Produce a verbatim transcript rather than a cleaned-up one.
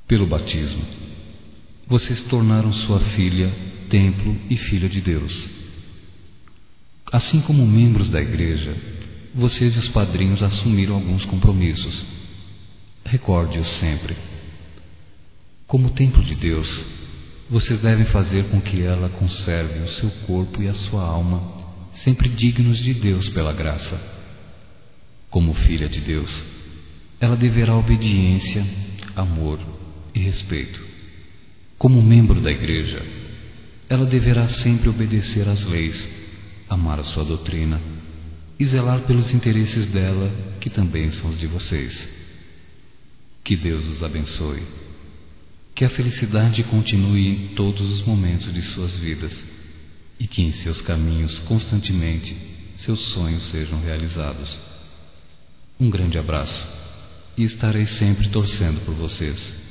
Pelo batismo, vocês tornaram sua filha templo e filha de Deus. Assim como membros da igreja, vocês e os padrinhos assumiram alguns compromissos. Recorde-os sempre. Como templo de Deus, vocês devem fazer com que ela conserve o seu corpo e a sua alma sempre dignos de Deus pela graça. Como filha de Deus, ela deverá obediência, amor e respeito. Como membro da igreja, ela deverá sempre obedecer às leis, amar a sua doutrina e zelar pelos interesses dela, que também são os de vocês. Que Deus os abençoe. Que a felicidade continue em todos os momentos de suas vidas e que em seus caminhos constantemente seus sonhos sejam realizados. Um grande abraço e estarei sempre torcendo por vocês.